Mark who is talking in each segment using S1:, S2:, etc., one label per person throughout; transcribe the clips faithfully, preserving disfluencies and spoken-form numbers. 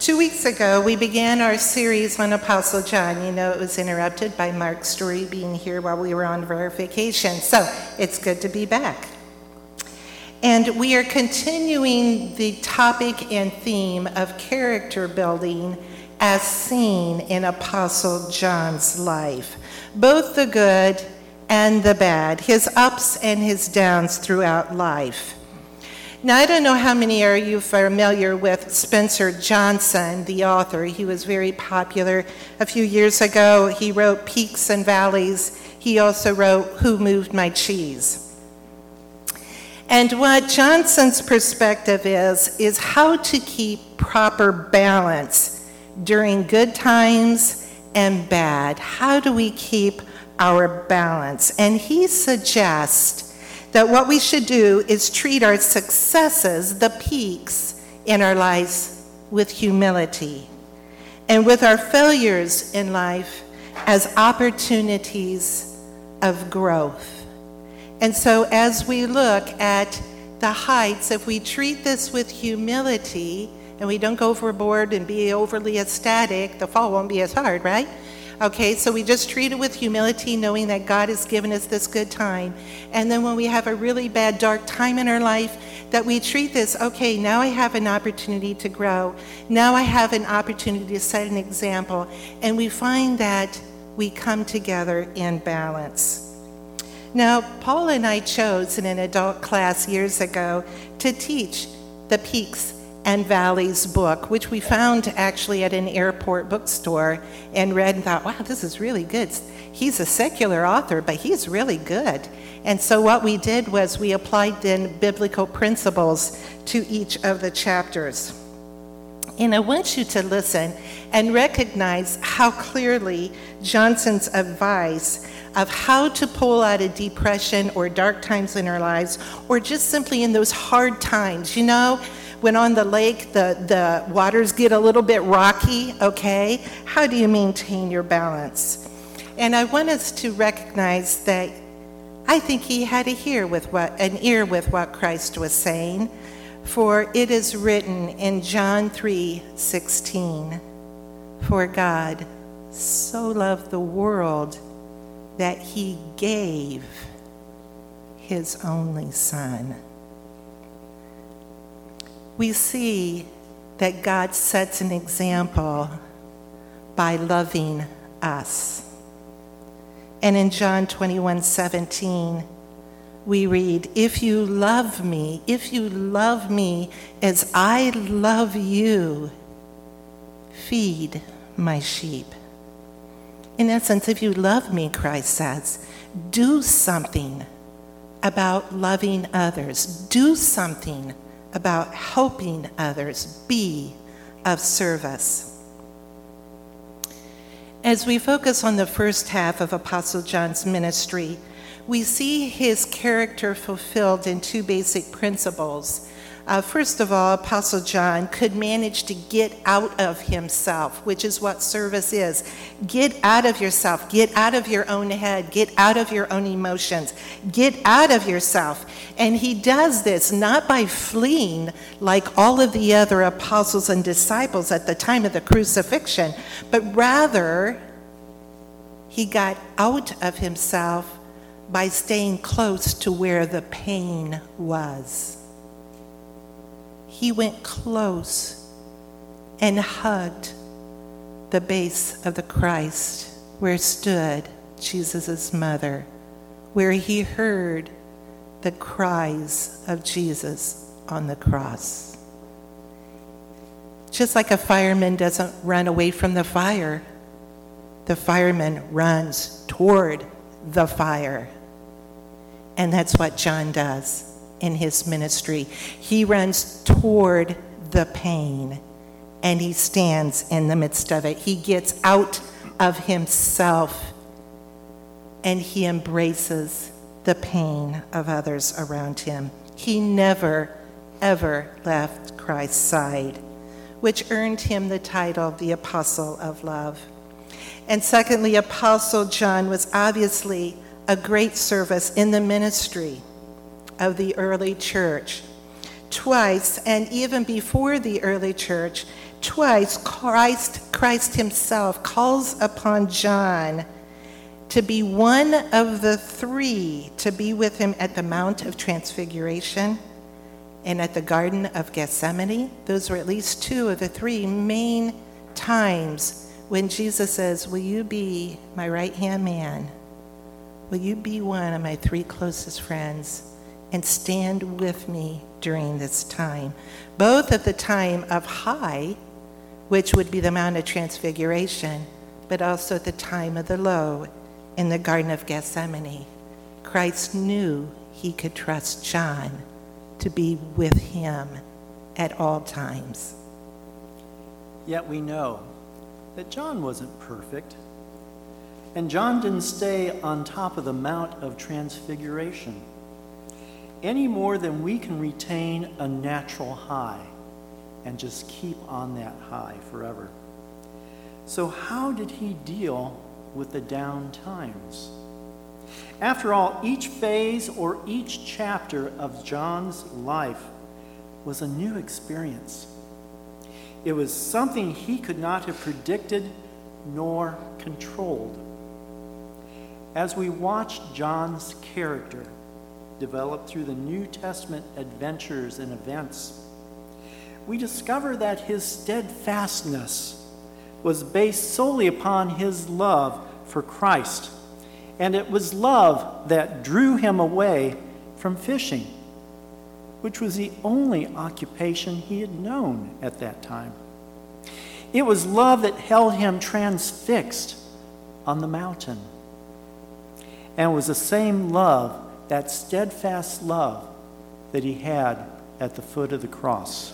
S1: Two weeks ago, we began our series on Apostle John. You know, it was interrupted by Mark Story being here while we were on verification. So it's good to be back. And we are continuing the topic and theme of character building as seen in Apostle John's life, both the good and the bad, his ups and his downs throughout life. Now, I don't know how many are you familiar with Spencer Johnson, the author. He was very popular a few years ago. He wrote Peaks and Valleys. He also wrote Who Moved My Cheese? And what Johnson's perspective is, is how to keep proper balance during good times and bad. How do we keep our balance? And he suggests that what we should do is treat our successes, the peaks in our lives, with humility, and with our failures in life as opportunities of growth. And so as we look at the heights, if we treat this with humility and we don't go overboard and be overly ecstatic, the fall won't be as hard, right? Okay, so we just treat it with humility, knowing that God has given us this good time. And then when we have a really bad, dark time in our life, that we treat this, okay, now I have an opportunity to grow. Now I have an opportunity to set an example. And we find that we come together in balance. Now, Paul and I chose in an adult class years ago to teach the Peaks and Valleys book, which we found actually at an airport bookstore and read and thought, wow, this is really good. He's a secular author, but he's really good. And so what we did was we applied then biblical principles to each of the chapters. And I want you to listen and recognize how clearly Johnson's advice of how to pull out of depression or dark times in our lives, or just simply in those hard times, you know, when on the lake, the, the waters get a little bit rocky, okay? How do you maintain your balance? And I want us to recognize that I think he had a ear with what, an ear with what Christ was saying, for it is written in John three sixteen, for God so loved the world that he gave his only Son. We see that God sets an example by loving us. And in John twenty-one seventeen, we read, if you love me, if you love me as I love you, feed my sheep. In essence, if you love me, Christ says, do something about loving others. Do something about helping others, be of service. As we focus on the first half of Apostle John's ministry, we see his character fulfilled in two basic principles. Uh, first of all, Apostle John could manage to get out of himself, which is what service is. Get out of yourself. Get out of your own head. Get out of your own emotions. Get out of yourself. And he does this not by fleeing like all of the other apostles and disciples at the time of the crucifixion, but rather he got out of himself by staying close to where the pain was. He went close and hugged the base of the Christ where stood Jesus' mother, where he heard the cries of Jesus on the cross. Just like a fireman doesn't run away from the fire, the fireman runs toward the fire. And that's what John does in his ministry. He runs toward the pain, and he stands in the midst of it. He gets out of himself, and he embraces the pain of others around him. He never, ever left Christ's side, which earned him the title, the Apostle of Love. And secondly, Apostle John was obviously a great service in the ministry of the early church. Twice, and even before the early church, twice Christ, Christ himself calls upon John to be one of the three to be with him at the Mount of Transfiguration and at the Garden of Gethsemane. Those were at least two of the three main times when Jesus says, will you be my right-hand man? Will you be one of my three closest friends and stand with me during this time? Both at the time of high, which would be the Mount of Transfiguration, but also at the time of the low in the Garden of Gethsemane. Christ knew he could trust John to be with him at all times.
S2: Yet we know that John wasn't perfect, and John didn't stay on top of the Mount of Transfiguration any more than we can retain a natural high and just keep on that high forever. So how did he deal with the down times? After all, each phase or each chapter of John's life was a new experience. It was something he could not have predicted nor controlled. As we watch John's character develop through the New Testament adventures and events, we discover that his steadfastness was based solely upon his love for Christ. And it was love that drew him away from fishing, which was the only occupation he had known at that time. It was love that held him transfixed on the mountain. And it was the same love, that steadfast love, that he had at the foot of the cross.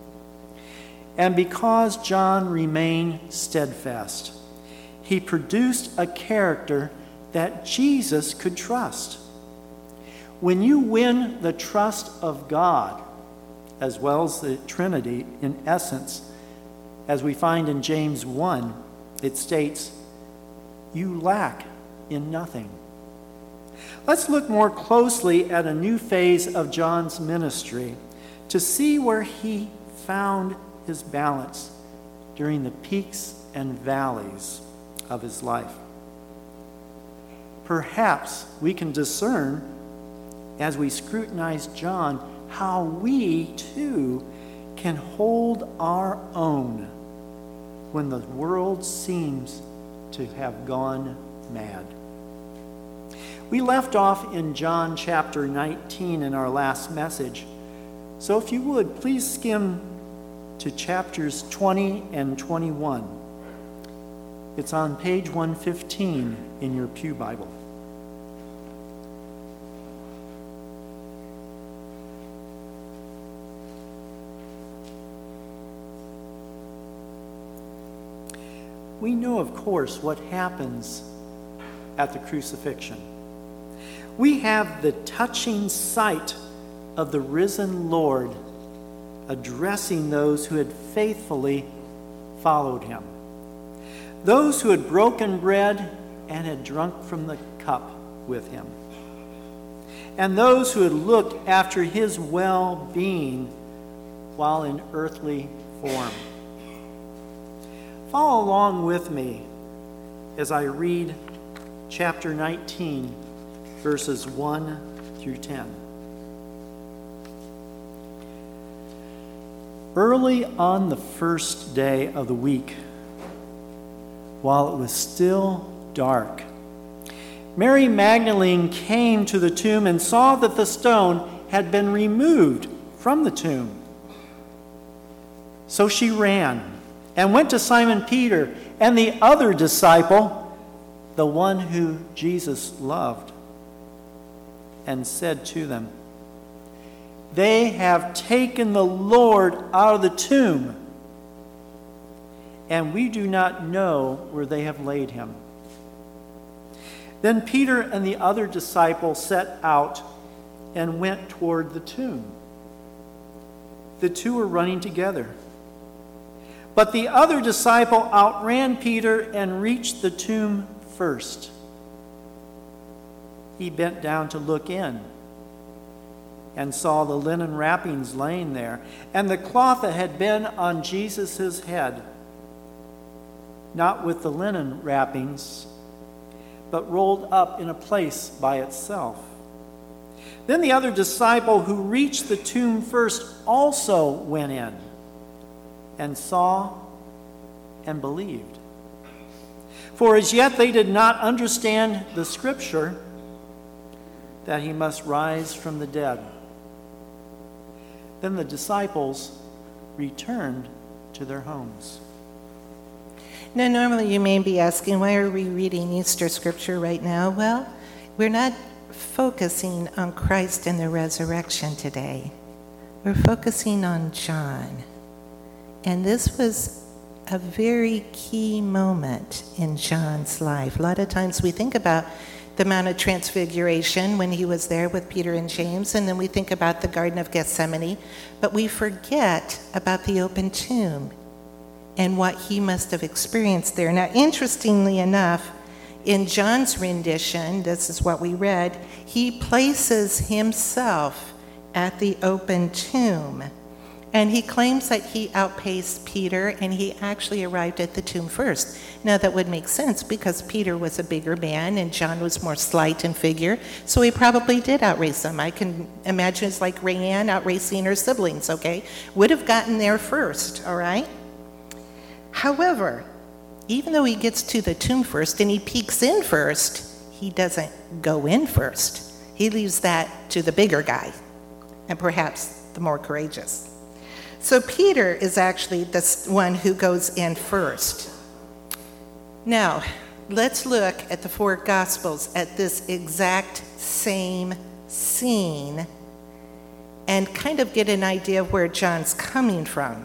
S2: And because John remained steadfast, he produced a character that Jesus could trust. When you win the trust of God, as well as the Trinity in essence, as we find in James one, it states, you lack in nothing. Let's look more closely at a new phase of John's ministry to see where he found his balance during the peaks and valleys of his life. Perhaps we can discern, as we scrutinize John, how we too can hold our own when the world seems to have gone mad. We left off in John chapter nineteen in our last message. So if you would, please skim to chapters twenty and twenty-one. It's on page one fifteen in your pew Bible. We know, of course, what happens at the crucifixion. We have the touching sight of the risen Lord addressing those who had faithfully followed him, those who had broken bread and had drunk from the cup with him, and those who had looked after his well-being while in earthly form. Follow along with me as I read chapter nineteen, verses one through ten. Early on the first day of the week, while it was still dark, Mary Magdalene came to the tomb and saw that the stone had been removed from the tomb. So she ran and went to Simon Peter and the other disciple, the one who Jesus loved, and said to them, "They have taken the Lord out of the tomb, and we do not know where they have laid him." Then Peter and the other disciple set out and went toward the tomb. The two were running together. But the other disciple outran Peter and reached the tomb first. He bent down to look in and saw the linen wrappings laying there, and the cloth that had been on Jesus' head, not with the linen wrappings, but rolled up in a place by itself. Then the other disciple who reached the tomb first also went in and saw and believed. For as yet they did not understand the scripture that he must rise from the dead. Then the disciples returned to their homes.
S1: Now, normally you may be asking, why are we reading Easter scripture right now? Well, we're not focusing on Christ and the resurrection today. We're focusing on John. And this was a very key moment in John's life. A lot of times we think about the Mount of Transfiguration when he was there with Peter and James, and then we think about the Garden of Gethsemane, but we forget about the open tomb and what he must have experienced there. Now, interestingly enough, in John's rendition, this is what we read, he places himself at the open tomb. And he claims that he outpaced Peter, and he actually arrived at the tomb first. Now, that would make sense because Peter was a bigger man and John was more slight in figure, so he probably did outrace him. I can imagine it's like Rayanne outracing her siblings, okay? Would have gotten there first, all right? However, even though he gets to the tomb first and he peeks in first, he doesn't go in first. He leaves that to the bigger guy, and perhaps the more courageous. So Peter is actually the one who goes in first. Now, let's look at the four Gospels at this exact same scene and kind of get an idea of where John's coming from.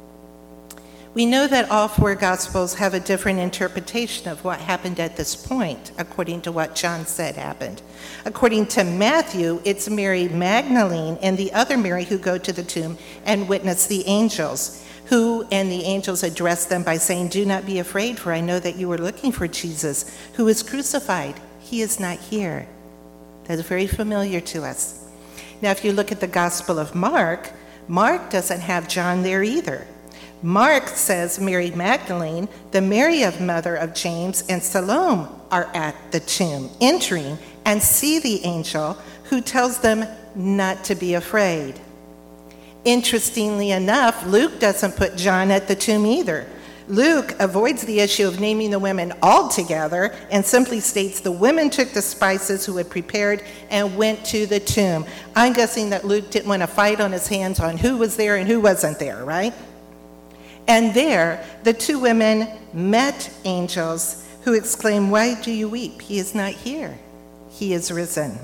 S1: We know that all four Gospels have a different interpretation of what happened at this point, according to what John said happened. According to Matthew, it's Mary Magdalene and the other Mary who go to the tomb and witness the angels, who and the angels address them by saying, "Do not be afraid, for I know that you are looking for Jesus, who is crucified. He is not here." That is very familiar to us. Now, if you look at the Gospel of Mark, Mark doesn't have John there either. Mark says Mary Magdalene, the Mary of mother of James, and Salome are at the tomb, entering and see the angel who tells them not to be afraid. Interestingly enough, Luke doesn't put John at the tomb either. Luke avoids the issue of naming the women altogether and simply states the women took the spices who had prepared and went to the tomb. I'm guessing that Luke didn't want to fight on his hands on who was there and who wasn't there, right? And there, the two women met angels who exclaimed, "Why do you weep? He is not here. He is risen."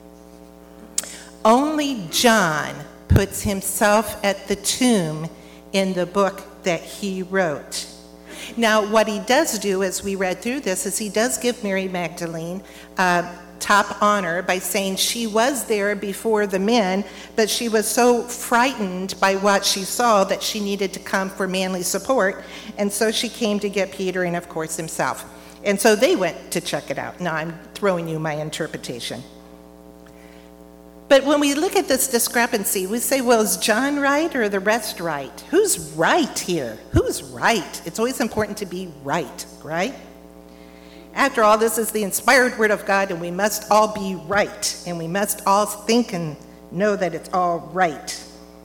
S1: Only John puts himself at the tomb in the book that he wrote. Now, what he does do, as we read through this, is he does give Mary Magdalene uh, top honor by saying she was there before the men, but she was so frightened by what she saw that she needed to come for manly support, and so she came to get Peter and, of course, himself. And so they went to check it out. Now, I'm throwing you my interpretation. But when we look at this discrepancy, we say, well, is John right or the rest right? Who's right here? Who's right? It's always important to be right, right? After all, this is the inspired word of God, and we must all be right, and we must all think and know that it's all right.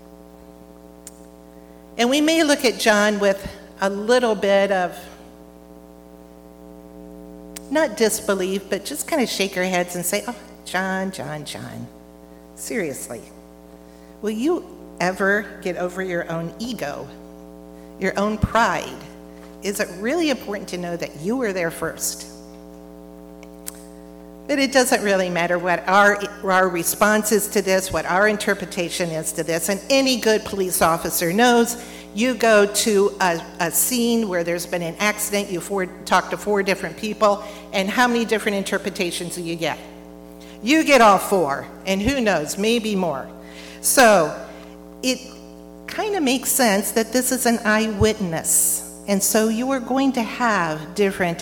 S1: And we may look at John with a little bit of, not disbelief, but just kind of shake our heads and say, oh, John, John, John. Seriously, will you ever get over your own ego, your own pride? Is it really important to know that you were there first? But it doesn't really matter what our, our response is to this, what our interpretation is to this. And any good police officer knows you go to a, a scene where there's been an accident, you four, talk to four different people, and how many different interpretations do you get? You get all four, and who knows, maybe more. So it kind of makes sense that this is an eyewitness, and so you are going to have different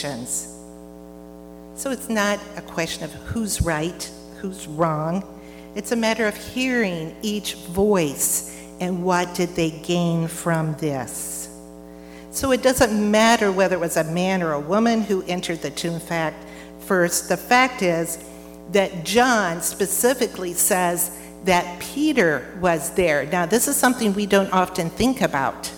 S1: interpretations. So it's not a question of who's right, who's wrong. It's a matter of hearing each voice and what did they gain from this. So it doesn't matter whether it was a man or a woman who entered the tomb fact first. The fact is that John specifically says that Peter was there. Now, this is something we don't often think about.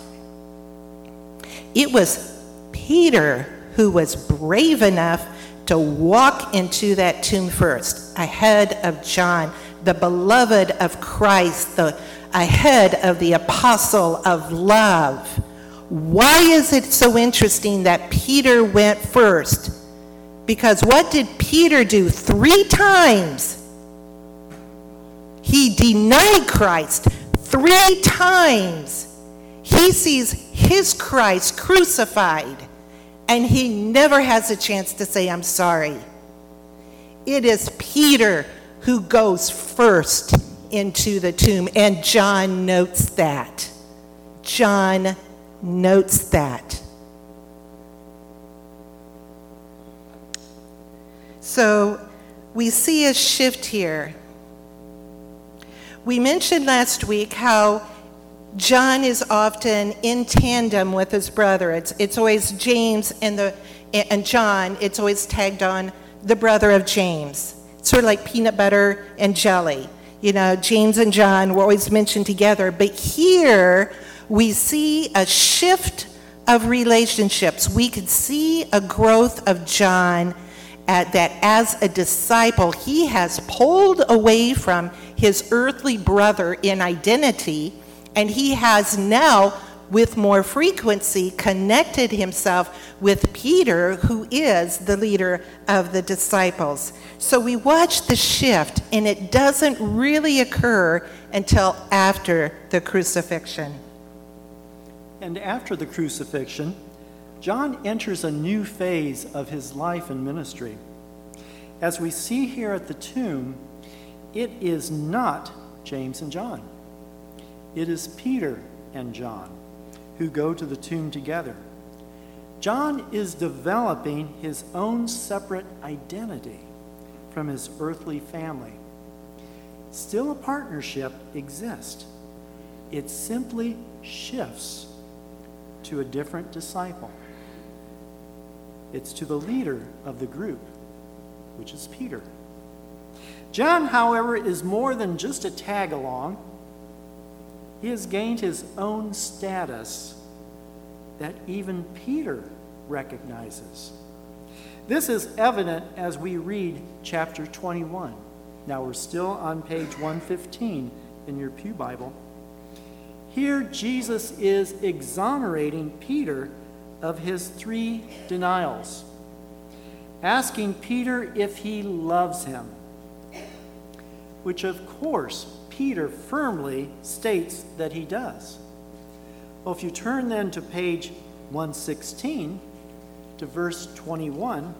S1: It was Peter who was brave enough to walk into that tomb first, ahead of John, the beloved of Christ, the ahead of the apostle of love. Why is it so interesting that Peter went first? Because what did Peter do three times? He denied Christ three times. He sees his Christ crucified, and he never has a chance to say, I'm sorry. It is Peter who goes first into the tomb, and John notes that. John notes that. So we see a shift here. We mentioned last week how John is often in tandem with his brother. It's it's always James and the and John. It's always tagged on the brother of James. It's sort of like peanut butter and jelly. You know, James and John were always mentioned together. But here we see a shift of relationships. We could see a growth of John at that as a disciple, he has pulled away from his earthly brother in identity, and he has now, with more frequency, connected himself with Peter, who is the leader of the disciples. So we watch the shift, and it doesn't really occur until after the crucifixion.
S2: And after the crucifixion, John enters a new phase of his life and ministry. As we see here at the tomb, it is not James and John. It is Peter and John who go to the tomb together. John is developing his own separate identity from his earthly family. Still, a partnership exists. It simply shifts to a different disciple. It's to the leader of the group, which is Peter. John, however, is more than just a tag-along. He has gained his own status that even Peter recognizes. This is evident as we read chapter twenty-one. Now we're still on page one fifteen in your Pew Bible. Here Jesus is exonerating Peter of his three denials, asking Peter if he loves him, which of course Peter firmly states that he does. Well, if you turn then to page one sixteen, to verse twenty-one,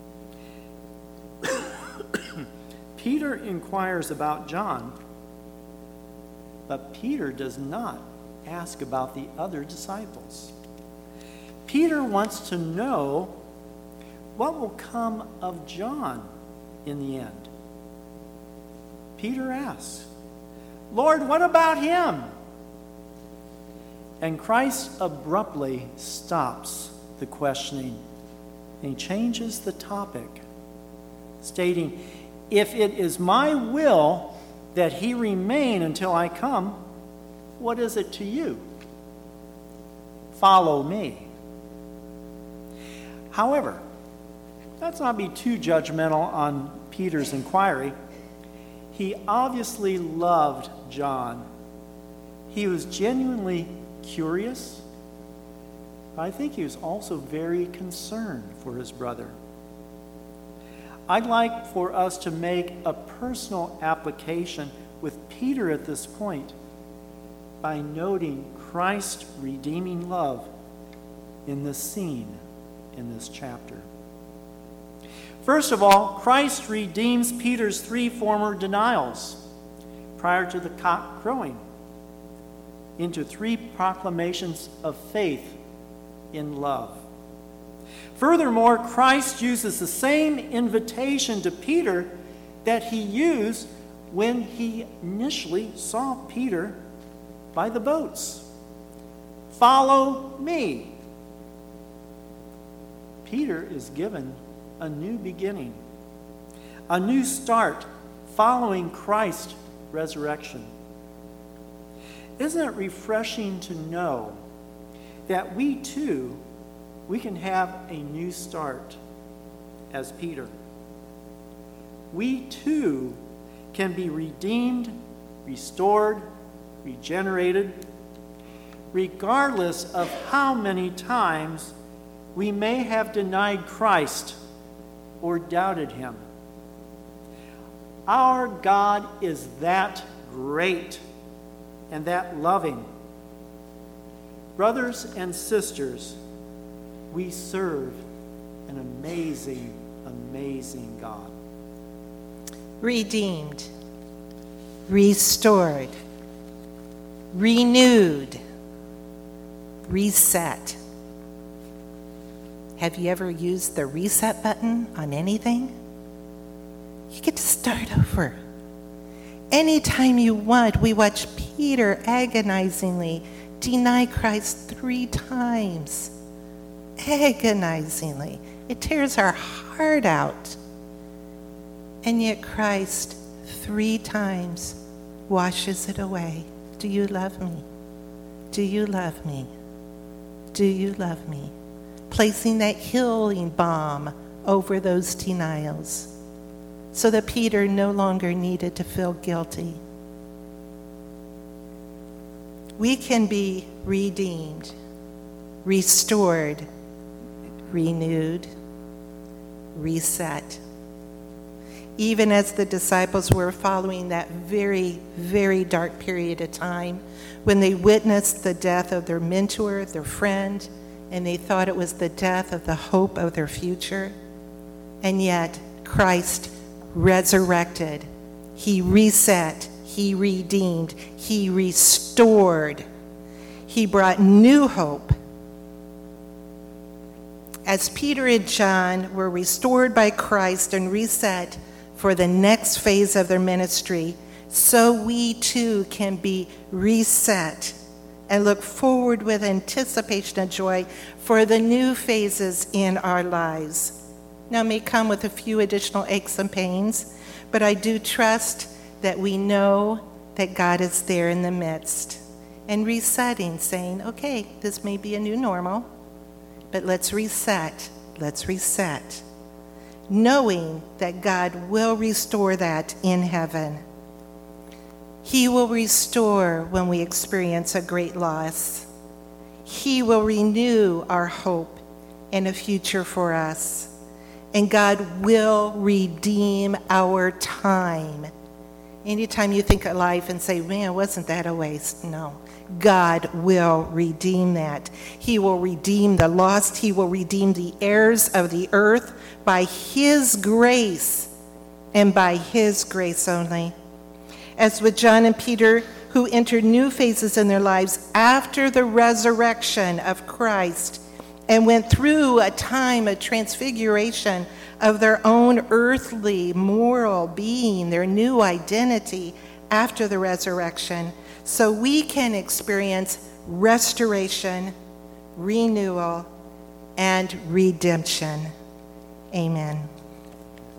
S2: Peter inquires about John, but Peter does not ask about the other disciples. Peter wants to know what will come of John in the end. Peter asks, Lord, what about him? And Christ abruptly stops the questioning, and he changes the topic, stating, if it is my will that he remain until I come, what is it to you? Follow me. However, let's not be too judgmental on Peter's inquiry. He obviously loved John. He was genuinely curious. I think he was also very concerned for his brother. I'd like for us to make a personal application with Peter at this point by noting Christ's redeeming love in this scene, in this chapter. First of all, Christ redeems Peter's three former denials prior to the cock crowing into three proclamations of faith in love. Furthermore, Christ uses the same invitation to Peter that he used when he initially saw Peter by the boats. Follow me. Peter is given a new beginning, a new start following Christ's resurrection. Isn't it refreshing to know that we too, we can have a new start as Peter? We too can be redeemed, restored, regenerated, regardless of how many times we may have denied Christ or doubted him. Our God is that great and that loving. Brothers and sisters, we serve an amazing, amazing God.
S1: Redeemed, restored, renewed, reset. Have you ever used the reset button on anything? You get to start over. Anytime you want. We watch Peter agonizingly deny Christ three times. Agonizingly. It tears our heart out. And yet Christ three times washes it away. Do you love me? Do you love me? Do you love me? Placing that healing balm over those denials so that Peter no longer needed to feel guilty. We can be redeemed, restored, renewed, reset. Even as the disciples were following that very, very dark period of time when they witnessed the death of their mentor, their friend, and they thought it was the death of the hope of their future. And yet, Christ resurrected. He reset. He redeemed. He restored. He brought new hope. As Peter and John were restored by Christ and reset for the next phase of their ministry, so we too can be reset and look forward with anticipation and joy for the new phases in our lives. Now, it may come with a few additional aches and pains, but I do trust that we know that God is there in the midst and resetting, saying, okay, this may be a new normal, but let's reset, let's reset, knowing that God will restore that in heaven. He will restore when we experience a great loss. He will renew our hope and a future for us. And God will redeem our time. Anytime you think of life and say, man, wasn't that a waste? No. God will redeem that. He will redeem the lost. He will redeem the heirs of the earth by his grace and by his grace only. As with John and Peter, who entered new phases in their lives after the resurrection of Christ and went through a time of transfiguration of their own earthly, moral being, their new identity after the resurrection, so we can experience restoration, renewal, and redemption. Amen.